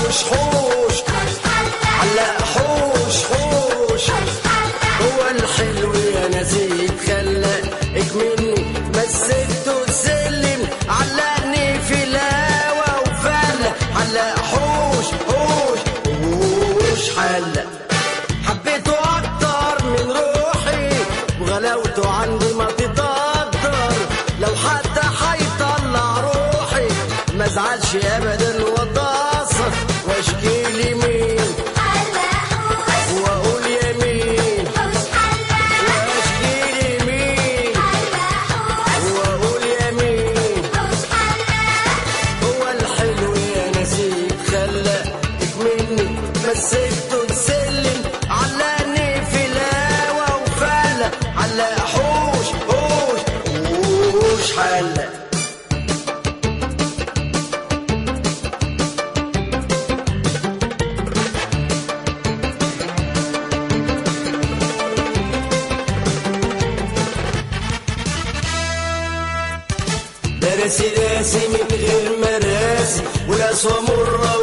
حوش حوش حلاق حوش حوش هو الحلو يا نسيت خلاك مني مسكته السلم علقني في الهوا وفلق حلاق حوش حوش حوش حلاق حبيته اكتر من روحي وغلاوته عندي ما تتقدر لو حتى هيطلع روحي ما ازعلش ابدا واتأثر واشكي لي مين واقول يا مين واشكي لي مين واقول يا مين هو الحلو يا نسيت خلاك مني مسكته السلم علقني في الهوا وفلق حلاق حوش حوش حوش حلاق راسي من غير مراسي والقسوة مرة